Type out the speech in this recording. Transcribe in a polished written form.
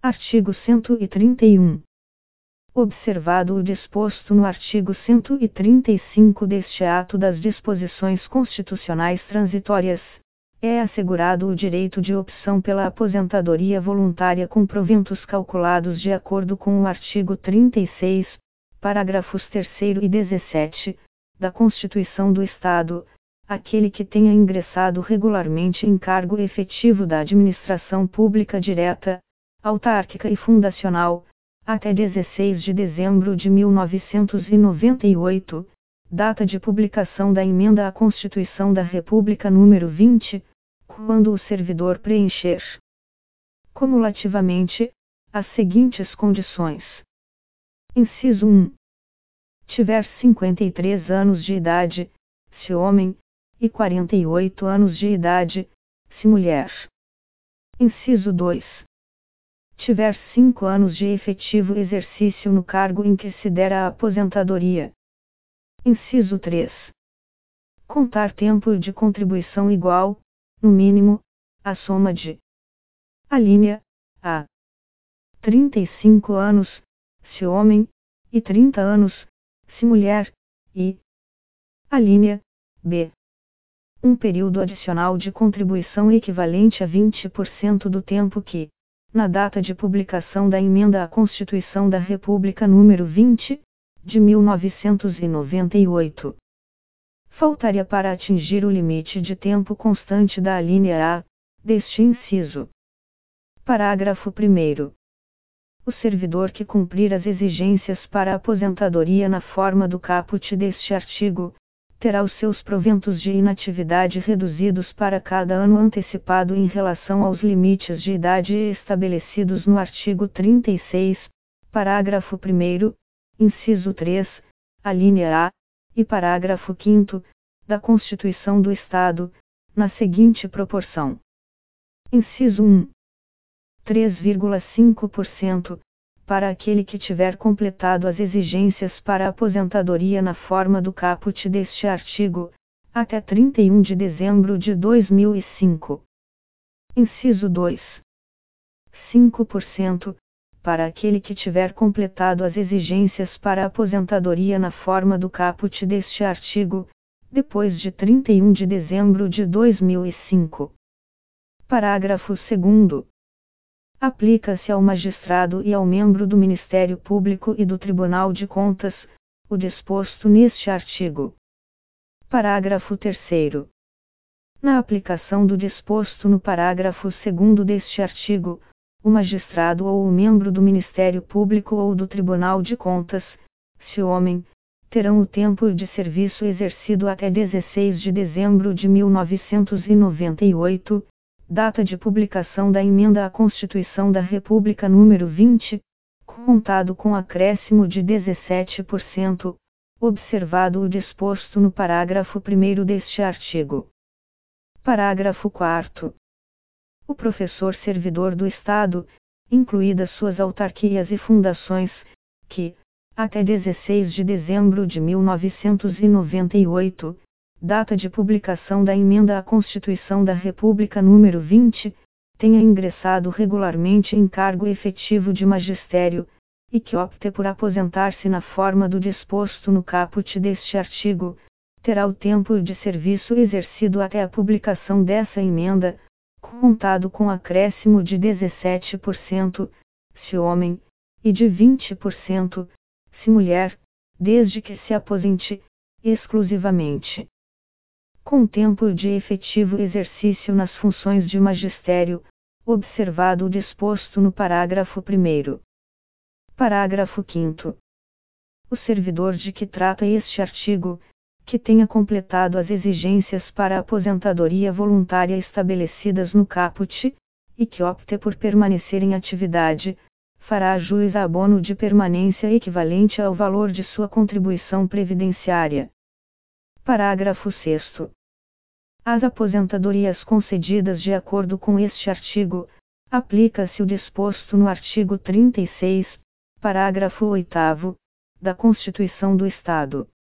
Artigo 131. Observado o disposto no artigo 135 deste ato das disposições constitucionais transitórias, é assegurado o direito de opção pela aposentadoria voluntária com proventos calculados de acordo com o artigo 36, parágrafos 3º e 17, da Constituição do Estado, aquele que tenha ingressado regularmente em cargo efetivo da administração pública direta, autárquica e fundacional, até 16 de dezembro de 1998, data de publicação da Emenda à Constituição da República número 20, quando o servidor preencher, cumulativamente, as seguintes condições. Inciso 1. Tiver 53 anos de idade, se homem, e 48 anos de idade, se mulher. Inciso 2. Tiver 5 anos de efetivo exercício no cargo em que se der a aposentadoria. Inciso 3. Contar tempo de contribuição igual, no mínimo, à soma de: alínea A. 35 anos, se homem, e 30 anos, se mulher, e alínea B. Um período adicional de contribuição equivalente a 20% do tempo que, na data de publicação da Emenda à Constituição da República número 20, de 1998, faltaria para atingir o limite de tempo constante da alínea A, deste inciso. Parágrafo 1º. O servidor que cumprir as exigências para a aposentadoria na forma do caput deste artigo, terá os seus proventos de inatividade reduzidos para cada ano antecipado em relação aos limites de idade estabelecidos no artigo 36, parágrafo 1º, inciso 3, alínea A, e parágrafo 5º, da Constituição do Estado, na seguinte proporção. Inciso 1. 3,5%, para aquele que tiver completado as exigências para a aposentadoria na forma do caput deste artigo, até 31 de dezembro de 2005. Inciso 2. 5%, para aquele que tiver completado as exigências para a aposentadoria na forma do caput deste artigo, depois de 31 de dezembro de 2005. Parágrafo 2º. Aplica-se ao magistrado e ao membro do Ministério Público e do Tribunal de Contas, o disposto neste artigo. Parágrafo 3º. Na aplicação do disposto no parágrafo 2º deste artigo, o magistrado ou o membro do Ministério Público ou do Tribunal de Contas, se homem, terão o tempo de serviço exercido até 16 de dezembro de 1998, data de publicação da Emenda à Constituição da República número 20, contado com acréscimo de 17%, observado o disposto no parágrafo 1º deste artigo. Parágrafo 4º. O professor servidor do Estado, incluídas suas autarquias e fundações, que, até 16 de dezembro de 1998, data de publicação da Emenda à Constituição da República número 20, tenha ingressado regularmente em cargo efetivo de magistério, e que opte por aposentar-se na forma do disposto no caput deste artigo, terá o tempo de serviço exercido até a publicação dessa emenda, contado com acréscimo de 17%, se homem, e de 20%, se mulher, desde que se aposente, exclusivamente, com tempo de efetivo exercício nas funções de magistério, observado o disposto no parágrafo 1º. Parágrafo 5º. O servidor de que trata este artigo, que tenha completado as exigências para a aposentadoria voluntária estabelecidas no caput, e que opte por permanecer em atividade, fará jus a abono de permanência equivalente ao valor de sua contribuição previdenciária. Parágrafo 6º. Às aposentadorias concedidas de acordo com este artigo, aplica-se o disposto no artigo 36, parágrafo 8º, da Constituição do Estado.